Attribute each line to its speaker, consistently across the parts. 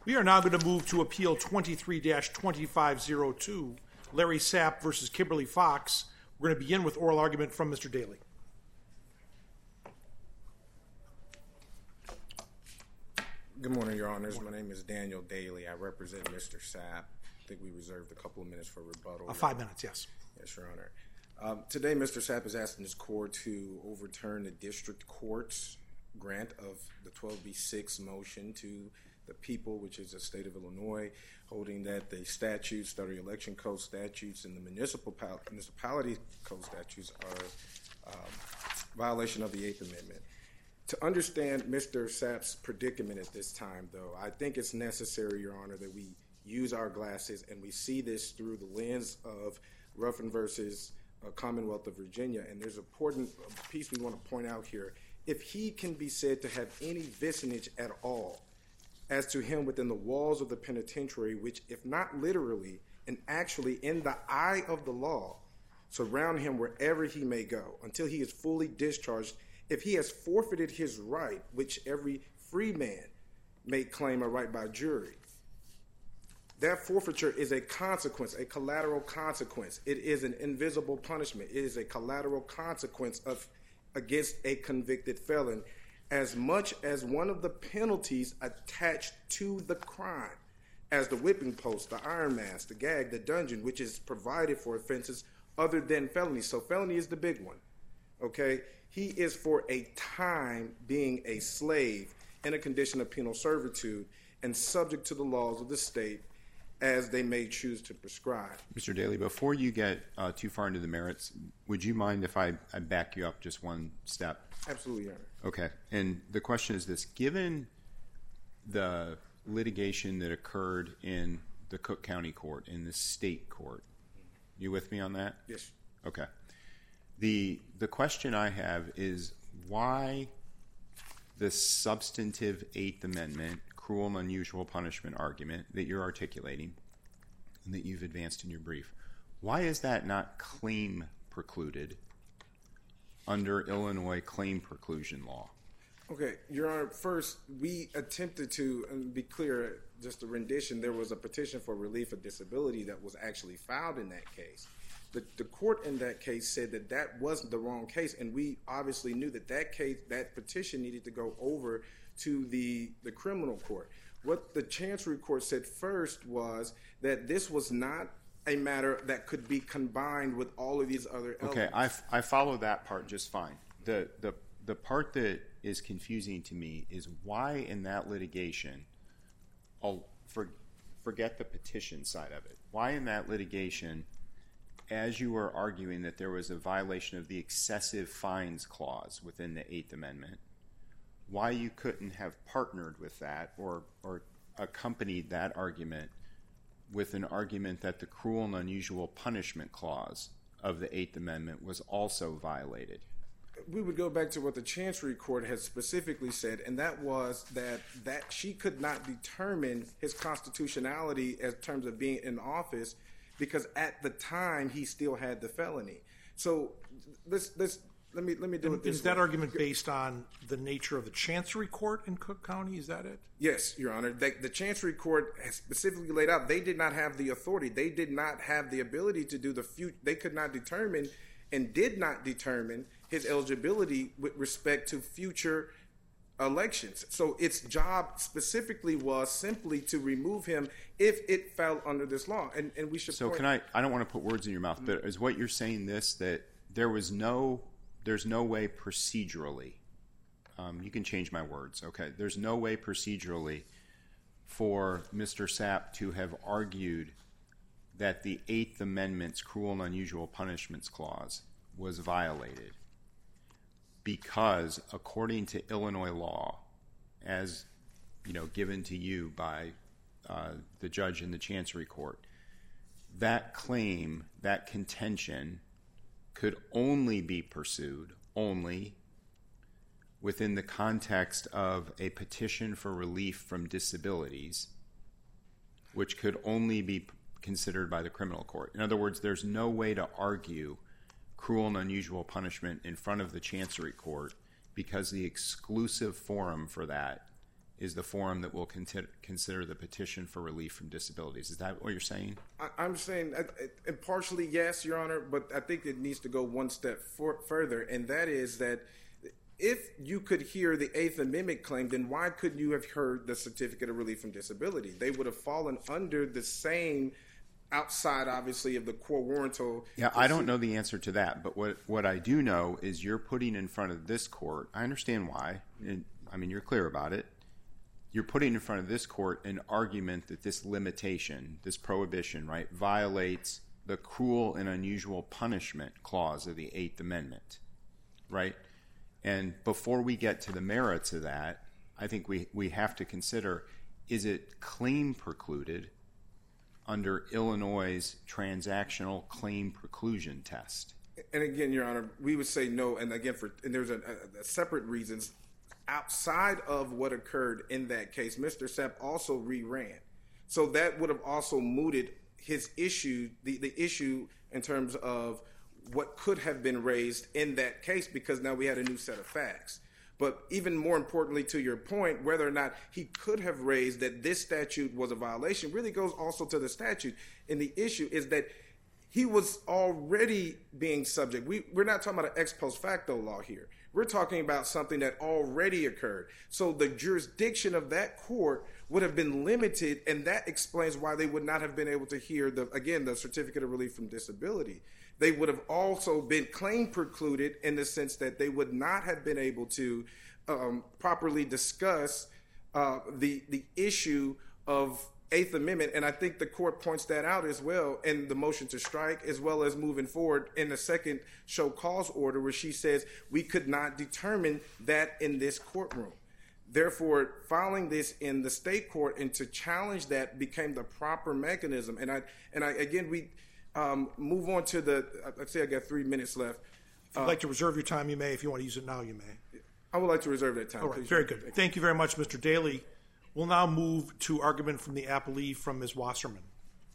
Speaker 1: We are now going to move to Appeal 23-2502, Larry Sapp versus Kimberly Fox. We're going to begin with oral argument from Mr. Daly.
Speaker 2: Good morning, Your Honors. My name is Daniel Daly. I represent Mr. Sapp. I think we reserved a couple of minutes for rebuttal.
Speaker 1: 5 minutes, yes.
Speaker 2: Yes, Your Honor. Today, Mr. Sapp is asking this court to overturn the district court's grant of the 12B6 motion to the people, which is the state of Illinois, holding that the statutes, that are election code statutes, and the municipality code statutes are violation of the Eighth Amendment. To understand Mr. Sapp's predicament at this time, though, I think it's necessary, Your Honor, that we use our glasses and we see this through the lens of Ruffin versus Commonwealth of Virginia. And there's an important piece we want to point out here. If he can be said to have any vicinage at all as to him within the walls of the penitentiary, which, if not literally and actually in the eye of the law, surround him wherever he may go until he is fully discharged, if he has forfeited his right, which every free man may claim a right by jury, that forfeiture is a consequence, a collateral consequence. It is an invisible punishment. It is a collateral consequence against a convicted felon, as much as one of the penalties attached to the crime, as the whipping post, the iron mask, the gag, the dungeon, which is provided for offenses other than felony. So felony is the big one, okay? He is for a time being a slave in a condition of penal servitude and subject to the laws of the state as they may choose to prescribe.
Speaker 3: Mr. Daly, before you get too far into the merits, would you mind if I back you up just one step?
Speaker 2: Absolutely, Your Honor. Okay.
Speaker 3: And the question is this. Given the litigation that occurred in the Cook County Court, in the state court, you with me on that?
Speaker 2: Yes.
Speaker 3: Okay. The question I have is why the substantive Eighth Amendment cruel and unusual punishment argument that you're articulating and that you've advanced in your brief, why is that not claim precluded under Illinois claim preclusion law?
Speaker 2: Okay, Your Honor, first, we attempted to, and be clear, just a rendition, there was a petition for relief of disability that was actually filed in that case. The court in that case said that that wasn't the wrong case, and we obviously knew that that case, that petition needed to go over to the criminal court. What the Chancery Court said first was that this was not a matter that could be combined with all of these other elements.
Speaker 3: Okay, I follow that part just fine. The part that is confusing to me is why in that litigation, I'll forget the petition side of it, why in that litigation, as you were arguing that there was a violation of the excessive fines clause within the Eighth Amendment, why you couldn't have partnered with that or accompanied that argument with an argument that the cruel and unusual punishment clause of the Eighth Amendment was also violated?
Speaker 2: We would go back to what the Chancery Court has specifically said, and that was that she could not determine his constitutionality in terms of being in office because at the time he still had the felony. So let me do it this way.
Speaker 1: Is that argument based on the nature of the Chancery Court in Cook County? Is that it?
Speaker 2: Yes, Your Honor. The Chancery Court has specifically laid out they did not have the authority. They did not have the ability to do they could not determine and did not determine his eligibility with respect to future elections. So its job specifically was simply to remove him if it fell under this law. And we should
Speaker 3: So I don't want to put words in your mouth, but is what you're saying this, that there's no way procedurally, you can change my words, okay, there's no way procedurally for Mr. Sapp to have argued that the Eighth Amendment's cruel and unusual punishments clause was violated because, according to Illinois law, as given to you by the judge in the Chancery Court, that claim, that contention, could only be pursued within the context of a petition for relief from disabilities, which could only be considered by the criminal court. In other words, there's no way to argue cruel and unusual punishment in front of the Chancery Court because the exclusive forum for that is the forum that will consider the petition for relief from disabilities. Is that what you're saying?
Speaker 2: I'm saying, and partially yes, Your Honor, but I think it needs to go one step further, and that is that if you could hear the Eighth Amendment claim, then why couldn't you have heard the Certificate of Relief from Disability? They would have fallen under the same, outside, obviously, of the quo warranto.
Speaker 3: Yeah, I don't know the answer to that, but what I do know is you're putting in front of this court, I understand why, and I mean, you're clear about it, you're putting in front of this court an argument that this limitation, this prohibition, right, violates the cruel and unusual punishment clause of the Eighth Amendment, right? And before we get to the merits of that, I think we have to consider, is it claim precluded under Illinois' transactional claim preclusion test?
Speaker 2: And again, Your Honor, we would say no, and again, there's a separate reasons. Outside of what occurred in that case, Mr. Sapp also re-ran. So that would have also mooted his issue, the issue in terms of what could have been raised in that case, because now we had a new set of facts. But even more importantly, to your point, whether or not he could have raised that this statute was a violation really goes also to the statute. And the issue is that he was already being subject. We're not talking about an ex post facto law here. We're talking about something that already occurred. So the jurisdiction of that court would have been limited, and that explains why they would not have been able to hear, the Certificate of Relief from Disability. They would have also been claim precluded in the sense that they would not have been able to properly discuss the issue of Eighth Amendment. And I think the court points that out as well in the motion to strike, as well as moving forward in the second show cause order, where she says we could not determine that in this courtroom. Therefore, filing this in the state court and to challenge that became the proper mechanism. And we move on to I'd say I got 3 minutes left.
Speaker 1: If you'd like to reserve your time, you may. If you want to use it now, you may.
Speaker 2: I would like to reserve that time.
Speaker 1: All right, very good. Thank you very much, Mr. Daly. We'll now move to argument from the appellee from Ms. Wasserman.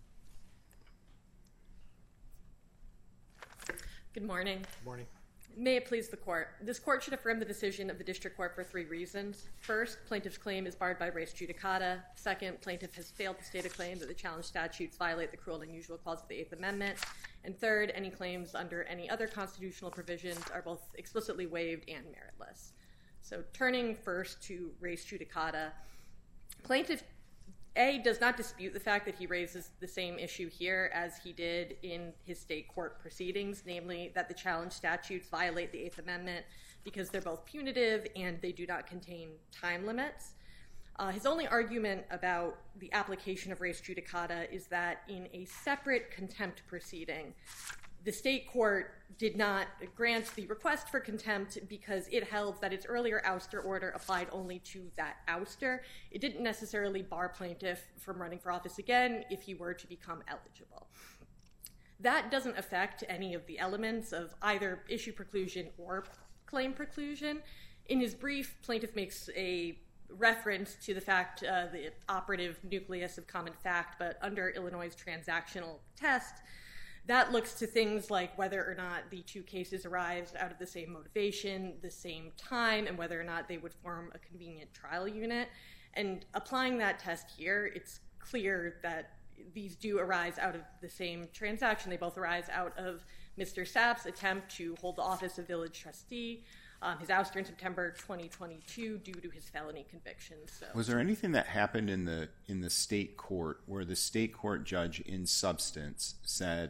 Speaker 4: Good morning.
Speaker 1: Good morning.
Speaker 4: May it please the court. This court should affirm the decision of the district court for 3 reasons. First, plaintiff's claim is barred by res judicata. Second, plaintiff has failed to state a claim that the challenge statutes violate the cruel and unusual clause of the Eighth Amendment. And third, any claims under any other constitutional provisions are both explicitly waived and meritless. So turning first to res judicata, plaintiff A does not dispute the fact that he raises the same issue here as he did in his state court proceedings, namely that the challenge statutes violate the Eighth Amendment because they're both punitive and they do not contain time limits. His only argument about the application of res judicata is that in a separate contempt proceeding, the state court did not grant the request for contempt because it held that its earlier ouster order applied only to that ouster. It didn't necessarily bar plaintiff from running for office again if he were to become eligible. That doesn't affect any of the elements of either issue preclusion or claim preclusion. In his brief, plaintiff makes a reference to the fact, the operative nucleus of common fact, but under Illinois' transactional test, that looks to things like whether or not the two cases arise out of the same motivation, the same time, and whether or not they would form a convenient trial unit. And applying that test here, it's clear that these do arise out of the same transaction. They both arise out of Mr. Sapp's attempt to hold the office of village trustee, his ouster in September 2022 due to his felony convictions. So.
Speaker 3: Was there anything that happened in the state court where the state court judge in substance said,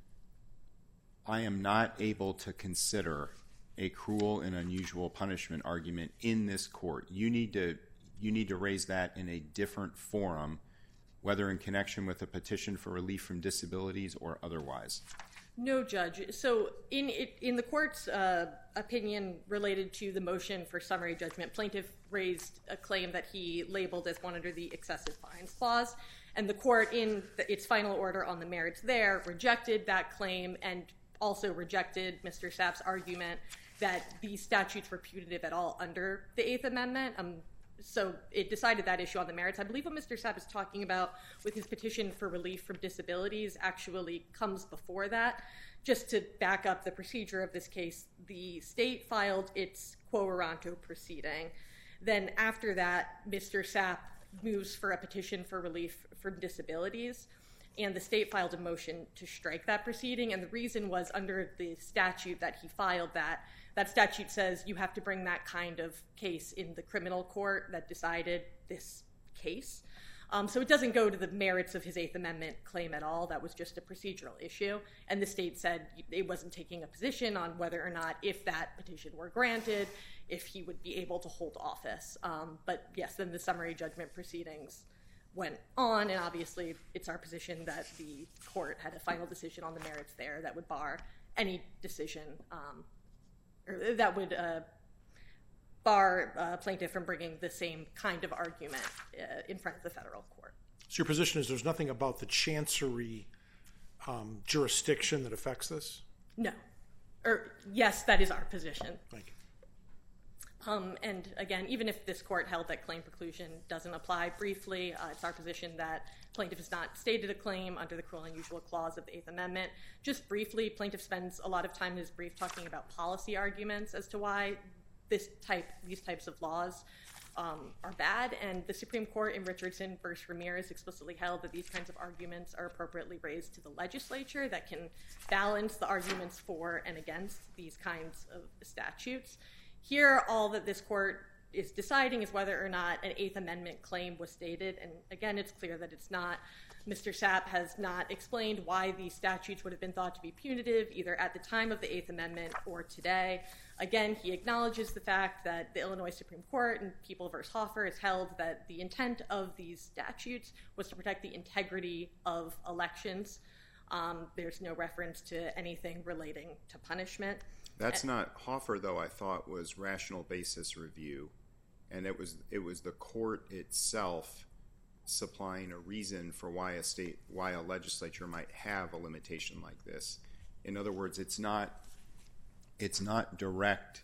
Speaker 3: I am not able to consider a cruel and unusual punishment argument in this court. You need to raise that in a different forum, whether in connection with a petition for relief from disabilities or otherwise?
Speaker 4: No, Judge. So in the court's opinion related to the motion for summary judgment, plaintiff raised a claim that he labeled as one under the excessive fines clause, and the court in its final order on the merits there rejected that claim and also rejected Mr. Sapp's argument that these statutes were punitive at all under the Eighth Amendment. So it decided that issue on the merits. I believe what Mr. Sapp is talking about with his petition for relief from disabilities actually comes before that. Just to back up the procedure of this case, the state filed its quo warranto proceeding. Then after that, Mr. Sapp moves for a petition for relief from disabilities, and the state filed a motion to strike that proceeding. And the reason was, under the statute that he filed, that statute says you have to bring that kind of case in the criminal court that decided this case. So it doesn't go to the merits of his Eighth Amendment claim at all. That was just a procedural issue. And the state said it wasn't taking a position on whether or not, if that petition were granted, if he would be able to hold office. But yes, then the summary judgment proceedings went on, and obviously it's our position that the court had a final decision on the merits there that would bar any decision, or that would bar plaintiff from bringing the same kind of argument in front of the federal court.
Speaker 1: So your position is there's nothing about the chancery jurisdiction that affects this?
Speaker 4: No. Or yes, that is our position.
Speaker 1: Thank you.
Speaker 4: And again, even if this court held that claim preclusion doesn't apply, briefly, it's our position that plaintiff has not stated a claim under the cruel and unusual clause of the Eighth Amendment. Just briefly, plaintiff spends a lot of time in his brief talking about policy arguments as to why these types of laws are bad, and the Supreme Court in Richardson v. Ramirez explicitly held that these kinds of arguments are appropriately raised to the legislature that can balance the arguments for and against these kinds of statutes. Here, all that this court is deciding is whether or not an Eighth Amendment claim was stated, and again, it's clear that it's not. Mr. Sapp has not explained why these statutes would have been thought to be punitive, either at the time of the Eighth Amendment or today. Again, he acknowledges the fact that the Illinois Supreme Court in People v. Hoffer has held that the intent of these statutes was to protect the integrity of elections. There's no reference to anything relating to punishment.
Speaker 3: That's not Hoffer, though. I thought was rational basis review, and it was the court itself supplying a reason for why a legislature might have a limitation like this. In other words, it's not direct,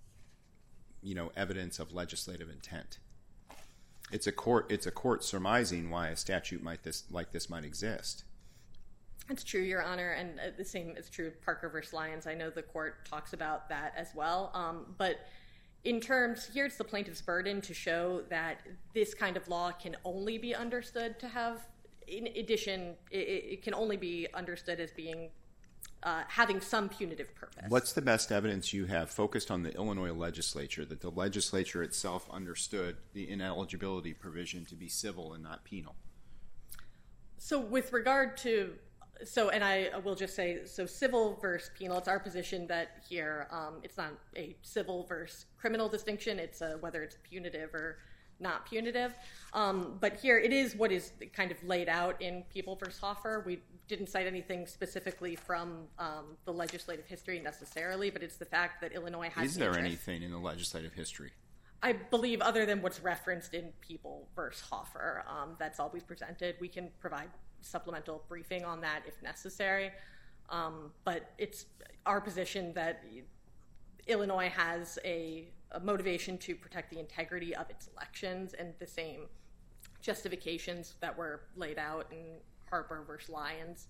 Speaker 3: evidence of legislative intent. It's a court surmising why a statute like this might exist.
Speaker 4: It's true, Your Honor, and the same is true of Parker v. Lyons. I know the court talks about that as well. But in terms, here it's the plaintiff's burden to show that this kind of law can only be understood to have, in addition, it can only be understood as being having some punitive purpose.
Speaker 3: What's the best evidence you have focused on the Illinois legislature, that the legislature itself understood the ineligibility provision to be civil and not penal?
Speaker 4: So with regard to... and I will just say, civil versus penal, it's our position that here it's not a civil versus criminal distinction. It's whether it's punitive or not punitive. But here it is what is kind of laid out in People v. Hoffer. We didn't cite anything specifically from the legislative history necessarily, but it's the fact that Illinois has... Is
Speaker 3: there anything in the legislative history?
Speaker 4: I believe other than what's referenced in People v. Hoffer, that's all we've presented. We can provide supplemental briefing on that if necessary. But it's our position that Illinois has a motivation to protect the integrity of its elections, and the same justifications that were laid out in Harper v. Lyons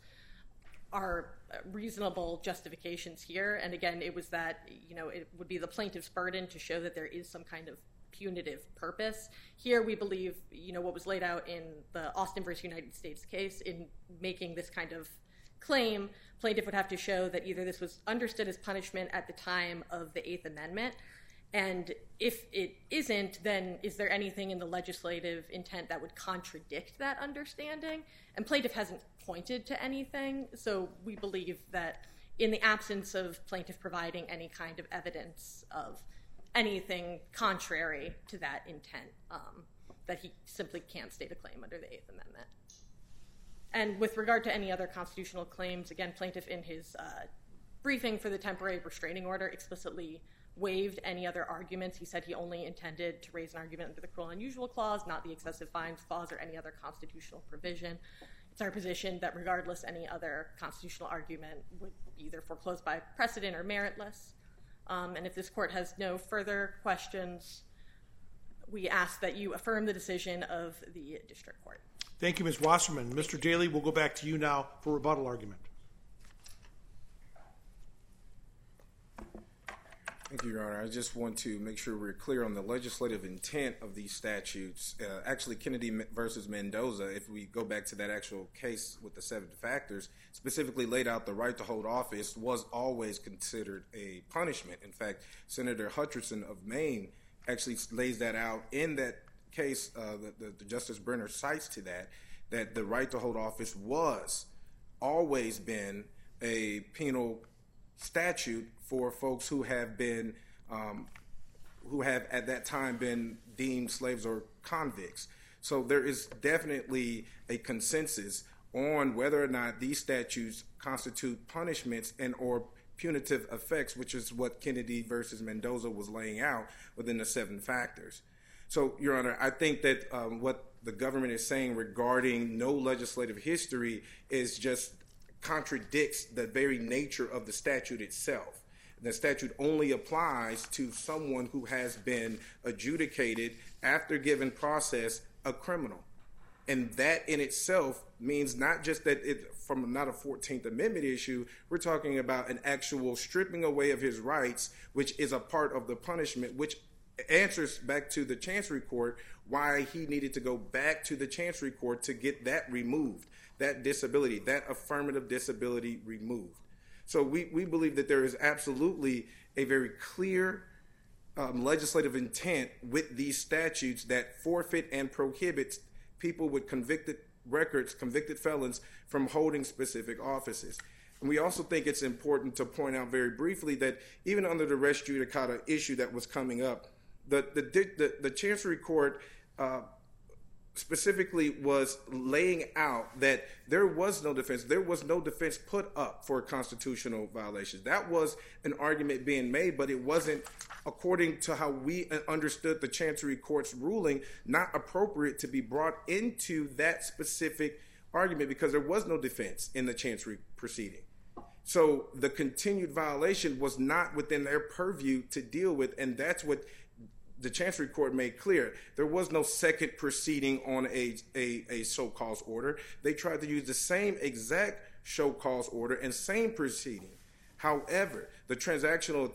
Speaker 4: are reasonable justifications here. And again, it was that, it would be the plaintiff's burden to show that there is some kind of punitive purpose. Here we believe, what was laid out in the Austin v. United States case, in making this kind of claim, plaintiff would have to show that either this was understood as punishment at the time of the Eighth Amendment, and if it isn't, then is there anything in the legislative intent that would contradict that understanding? And plaintiff hasn't pointed to anything, so we believe that in the absence of plaintiff providing any kind of evidence of anything contrary to that intent, that he simply can't state a claim under the Eighth Amendment. And with regard to any other constitutional claims, again, plaintiff in his briefing for the temporary restraining order explicitly waived any other arguments. He said he only intended to raise an argument under the cruel and unusual clause, not the excessive fines clause or any other constitutional provision. It's our position that regardless, any other constitutional argument would be either foreclosed by precedent or meritless. And if this court has no further questions, we ask that you affirm the decision of the district court.
Speaker 1: Thank you, Ms. Wasserman. Mr. Daly, we'll go back to you now for rebuttal argument.
Speaker 2: Thank you, Your Honor. I just want to make sure we're clear on the legislative intent of these statutes. Actually, Kennedy versus Mendoza, if we go back to that actual case with the 7 factors, specifically laid out the right to hold office was always considered a punishment. In fact, Senator Hutchinson of Maine actually lays that out in that case. The Justice Brenner cites to that the right to hold office was always been a penal statute for folks who have been, who have at that time been deemed slaves or convicts. So there is definitely a consensus on whether or not these statutes constitute punishments and or punitive effects, which is what Kennedy versus Mendoza was laying out within the 7 factors. So, Your Honor, I think that what the government is saying regarding no legislative history is just contradicts the very nature of the statute itself. The statute only applies to someone who has been adjudicated after given process a criminal. And that in itself means not just that it from not a 14th Amendment issue, we're talking about an actual stripping away of his rights, which is a part of the punishment, which answers back to the Chancery Court why he needed to go back to the Chancery Court to get that removed, that disability, that affirmative disability removed. So we believe that there is absolutely a very clear legislative intent with these statutes that forfeit and prohibits people with convicted records, convicted felons, from holding specific offices. And we also think it's important to point out very briefly that even under the res judicata issue that was coming up, the Chancery Court specifically was laying out that there was no defense. There was no defense put up for constitutional violations. That was an argument being made, but it wasn't, according to how we understood the Chancery Court's ruling, not appropriate to be brought into that specific argument because there was no defense in the Chancery proceeding. So the continued violation was not within their purview to deal with, and that's what the Chancery Court made clear. There was no second proceeding on a show cause order. They tried to use the same exact show cause order and same proceeding. However, the transactional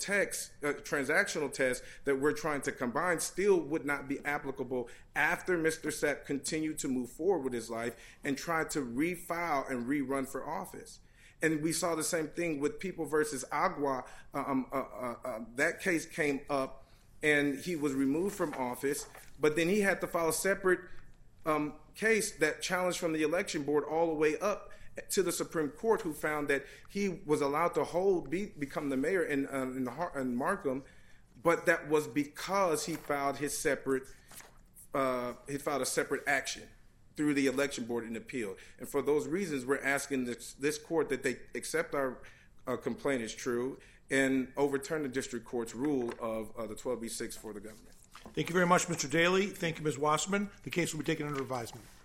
Speaker 2: test that we're trying to combine still would not be applicable after Mr. Sapp continued to move forward with his life and tried to refile and rerun for office. And we saw the same thing with People versus Agua. That case came up, and he was removed from office, but then he had to file a separate case that challenged from the election board all the way up to the Supreme Court, who found that he was allowed to become the mayor in Markham, but that was because he filed his separate, he filed a separate action through the election board and appeal. And for those reasons, we're asking this court that they accept our complaint is true and overturn the district court's rule of the 12B6 for the government.
Speaker 1: Thank you very much, Mr. Daly. Thank you, Ms. Wasserman. The case will be taken under advisement.